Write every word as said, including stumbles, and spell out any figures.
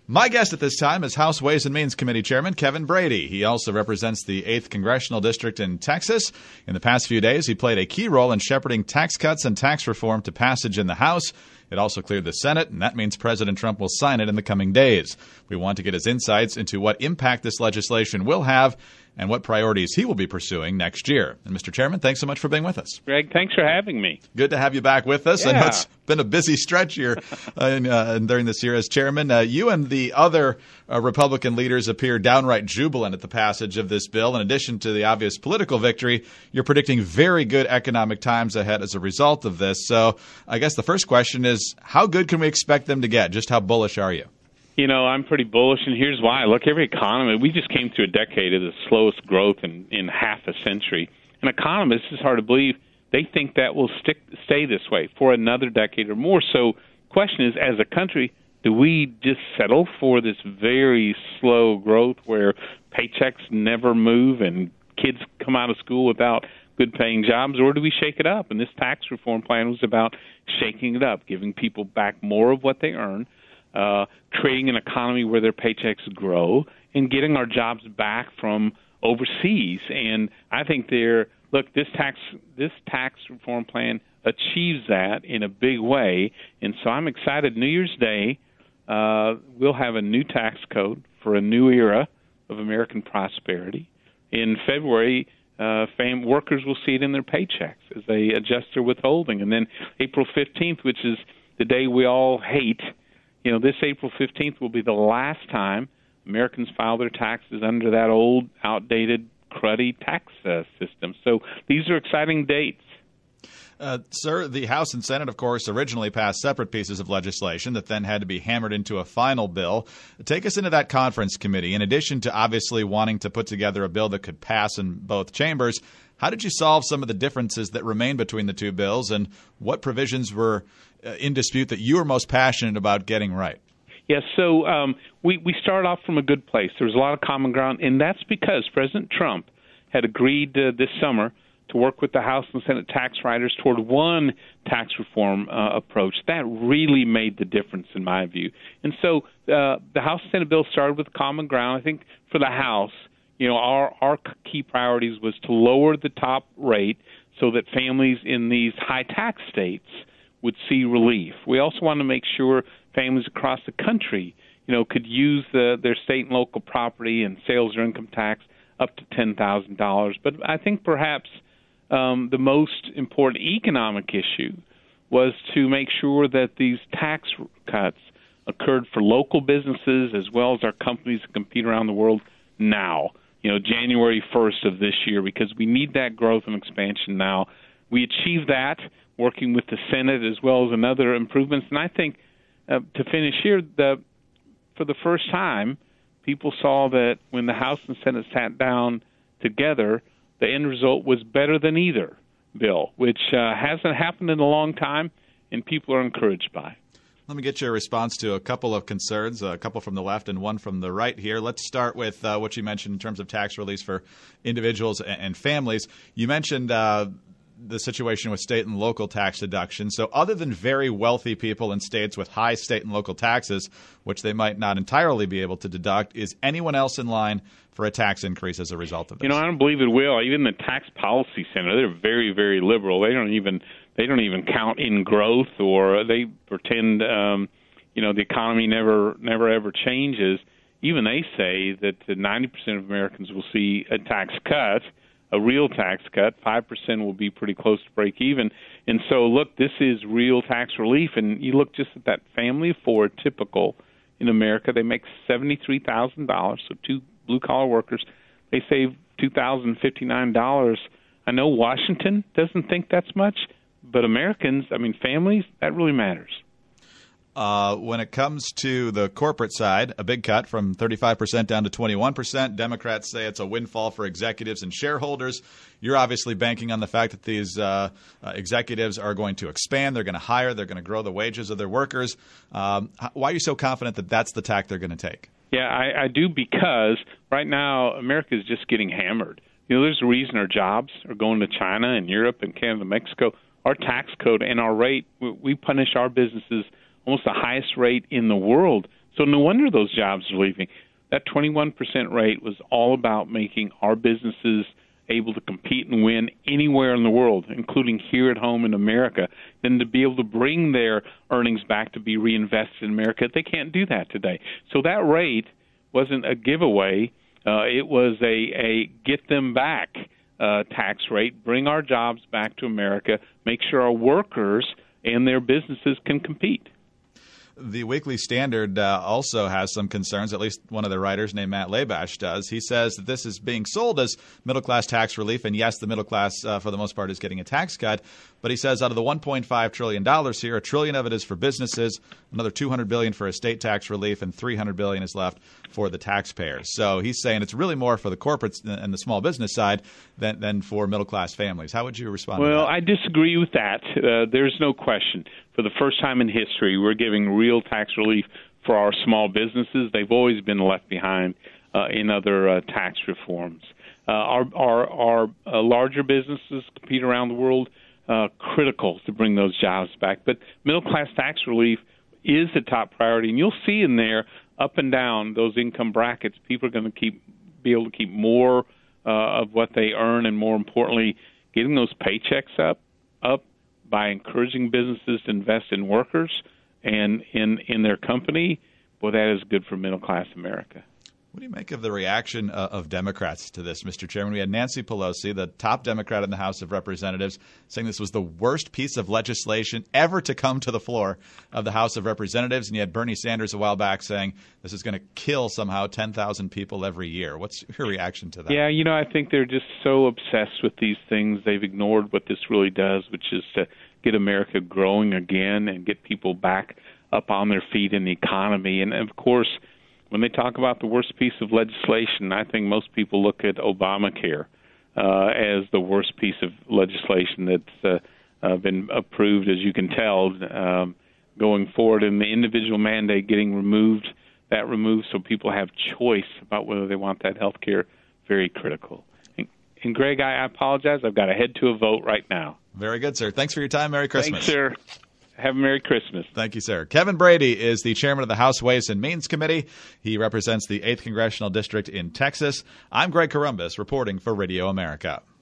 My guest at this time is House Ways and Means Committee Chairman Kevin Brady. He also represents the eighth Congressional District in Texas. In the past few days, he played a key role in shepherding tax cuts and tax reform to passage in the House. It also cleared the Senate, and that means President Trump will sign it in the coming days. We want to get his insights into what impact this legislation will have and what priorities he will be pursuing next year. And Mister Chairman, thanks so much for being with us. Greg, thanks for having me. Good to have you back with us. Yeah. I know it's been a busy stretch here uh, in, uh, during this year as chairman. Uh, you and the other uh, Republican leaders appear downright jubilant at the passage of this bill. In addition to the obvious political victory, you're predicting very good economic times ahead as a result of this. So I guess the first question is, how good can we expect them to get? Just how bullish are you? You know, I'm pretty bullish, and here's why. Look, every economy, we just came through a decade of the slowest growth in, in half a century. And economists, it's hard to believe, they think that will stick stay this way for another decade or more. So the question is, as a country, do we just settle for this very slow growth where paychecks never move and kids come out of school without good-paying jobs, or do we shake it up? And this tax reform plan was about shaking it up, giving people back more of what they earn, Uh, creating an economy where their paychecks grow, and getting our jobs back from overseas. And I think they're look this tax this tax reform plan achieves that in a big way. And so I'm excited. New Year's Day, uh, we'll have a new tax code for a new era of American prosperity. In February, uh, fam- workers will see it in their paychecks as they adjust their withholding. And then April fifteenth, which is the day we all hate. You know, this April fifteenth will be the last time Americans file their taxes under that old, outdated, cruddy tax uh, system. So these are exciting dates. Uh, sir, the House and Senate, of course, originally passed separate pieces of legislation that then had to be hammered into a final bill. Take us into that conference committee. In addition to obviously wanting to put together a bill that could pass in both chambers, how did you solve some of the differences that remain between the two bills, and what provisions were uh, in dispute that you were most passionate about getting right? Yes, so um, we, we started off from a good place. There was a lot of common ground, and that's because President Trump had agreed uh, this summer to work with the House and Senate tax writers toward one tax reform uh, approach. That really made the difference in my view. And so uh, the House and Senate bill started with common ground. I think for the House, you know, our, our key priorities was to lower the top rate so that families in these high tax states would see relief. We also want to make sure families across the country, you know, could use the, their state and local property and sales or income tax up to ten thousand dollars. But I think perhaps um, the most important economic issue was to make sure that these tax cuts occurred for local businesses as well as our companies that compete around the world now, you know, January first of this year, because we need that growth and expansion now. We achieved that working with the Senate as well as another improvements. And I think uh, to finish here, the, for the first time, people saw that when the House and Senate sat down together, the end result was better than either bill, which uh, hasn't happened in a long time, and people are encouraged by. Let me get your response to a couple of concerns, a couple from the left and one from the right here. Let's start with uh, what you mentioned in terms of tax release for individuals and families. You mentioned uh, the situation with state and local tax deductions. So other than very wealthy people in states with high state and local taxes, which they might not entirely be able to deduct, is anyone else in line for a tax increase as a result of this? You know, I don't believe it will. Even the Tax Policy Center, they're very, very liberal. They don't even they don't even count in growth, or they pretend um, you know the economy never never ever changes. Even they say that ninety percent of Americans will see a tax cut, a real tax cut. five percent will be pretty close to break even. And so, look, this is real tax relief. And you look just at that family of four, typical in America, they make seventy-three thousand dollars, so two blue-collar workers, they save two thousand fifty-nine dollars. I know Washington doesn't think that's much, but Americans, I mean, families, that really matters. Uh, when it comes to the corporate side, a big cut from thirty-five percent down to twenty-one percent. Democrats say it's a windfall for executives and shareholders. You're obviously banking on the fact that these uh, uh, executives are going to expand, they're going to hire, they're going to grow the wages of their workers. Um, why are you so confident that that's the tack they're going to take? Yeah, I, I do, because right now America is just getting hammered. You know, there's a reason our jobs are going to China and Europe and Canada and Mexico. Our tax code and our rate, we, we punish our businesses almost the highest rate in the world. So no wonder those jobs are leaving. That twenty-one percent rate was all about making our businesses able to compete and win anywhere in the world, including here at home in America, then to be able to bring their earnings back to be reinvested in America. They can't do that today. So that rate wasn't a giveaway. Uh, it was a, a get them back uh, tax rate, bring our jobs back to America, make sure our workers and their businesses can compete. The Weekly Standard uh, also has some concerns, at least one of the writers named Matt Labash does. He says that this is being sold as middle-class tax relief, and yes, the middle class, uh, for the most part, is getting a tax cut. But he says out of the one point five trillion dollars here, a trillion of it is for businesses, another two hundred billion dollars for estate tax relief, and three hundred billion dollars is left for the taxpayers. So he's saying it's really more for the corporates and the small business side than, than for middle-class families. How would you respond well, to that? Well, I disagree with that. Uh, there's no question. For the first time in history, we're giving real tax relief for our small businesses. They've always been left behind uh, in other uh, tax reforms. Uh, our our, our uh, larger businesses compete around the world, uh, critical to bring those jobs back. But middle-class tax relief is the top priority, and you'll see in there up and down those income brackets, people are going to keep be able to keep more uh, of what they earn, and more importantly, getting those paychecks up up. by encouraging businesses to invest in workers and in, in their company. Well, that is good for middle-class America. What do you make of the reaction uh, of Democrats to this, Mister Chairman? We had Nancy Pelosi, the top Democrat in the House of Representatives, saying this was the worst piece of legislation ever to come to the floor of the House of Representatives. And you had Bernie Sanders a while back saying this is going to kill somehow ten thousand people every year. What's your reaction to that? Yeah, you know, I think they're just so obsessed with these things. They've ignored what this really does, which is to get America growing again and get people back up on their feet in the economy. And, of course, when they talk about the worst piece of legislation, I think most people look at Obamacare uh, as the worst piece of legislation that's uh, uh, been approved, as you can tell, um, going forward. And the individual mandate getting removed, that removed so people have choice about whether they want that health care, very critical. And, and Greg, I, I apologize. I've got to head to a vote right now. Very good, sir. Thanks for your time. Merry Christmas. Thanks, sir. Have a Merry Christmas. Thank you, sir. Kevin Brady is the chairman of the House Ways and Means Committee. He represents the eighth Congressional District in Texas. I'm Greg Corombos reporting for Radio America.